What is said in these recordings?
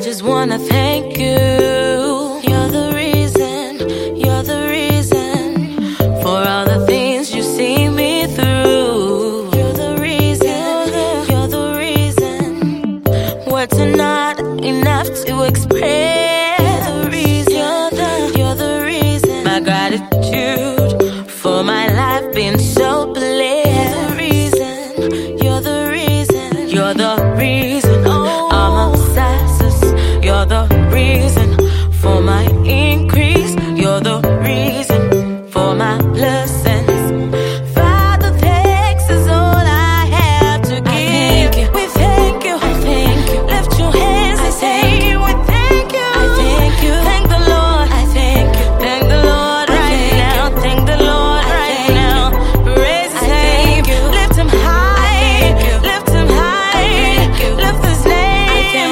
just wanna thank you. You're the reason for all the things you see me through. You're the reason. Words are not enough to express. You're the reason. My gratitude for my life being so blessed. You're the reason. You're the reason. I'm obsessed. You're the reason for my increase. You're the reason for my blessings. Father, thanks is all I have to give. We thank you. I thank you. Lift your hands and say, we thank you. I thank you. Thank the Lord. I thank you. Thank the Lord right now. Thank the Lord right now. Praise His name. Lift Him high. Lift Him high. Lift His name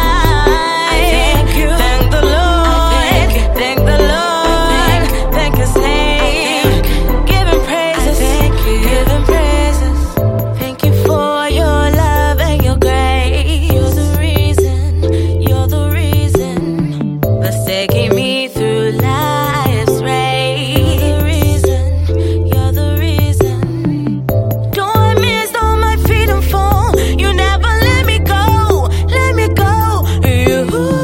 high. Thank the Lord. Thank the Lord. Thank His name. Give Him praises. Give Him praises. Thank you for your love and your grace. You're the reason. You're the reason that's taking me through life's race. You're the reason. Though I missed all my freedom fall, you never let me go. Let me go. You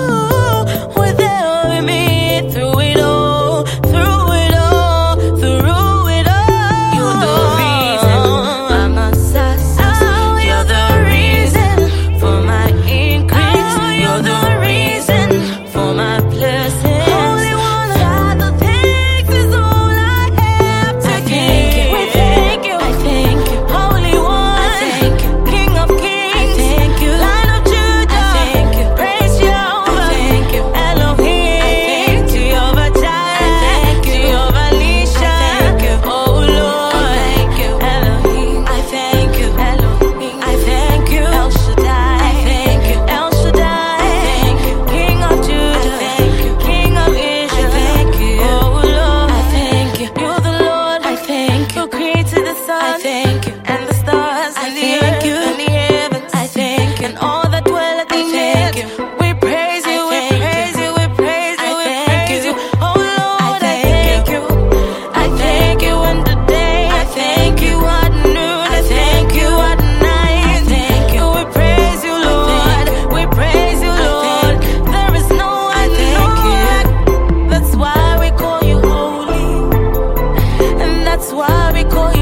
were there with me through it all. Through it all. Through it all. You're the reason. I'm obsessed. You're the reason for my increase. You're the reason for my blessings. Holy One, Father, thanks is all I have to give. We thank you. I thank you. Holy One, I thank you. King of Kings, I thank you. Lion of Judah, I thank you. Praise Jehovah, I thank you. Elohim, Jehovah Jireh, Jehovah Nisha, I thank you. Oh Lord, I thank you. Elohim, I thank you. Elohim, I thank you. El Shaddai, I thank you. El Shaddai, I thank you. King of Judah, I thank you. King of Israel, I thank you. Oh Lord, I thank you. You're the Lord, I thank you. Who created the sun, I thank you. And the stars, and the earth, and the heavens, I thank you. And all that dwelleth in it, we praise you, we praise you, we praise you, we praise you. Oh Lord, I thank you. I thank you in the day, I thank you at noon, I thank you at night, I thank you. We praise you, Lord, we praise you, Lord. There is no one, that's why we call you holy, and that's why we call you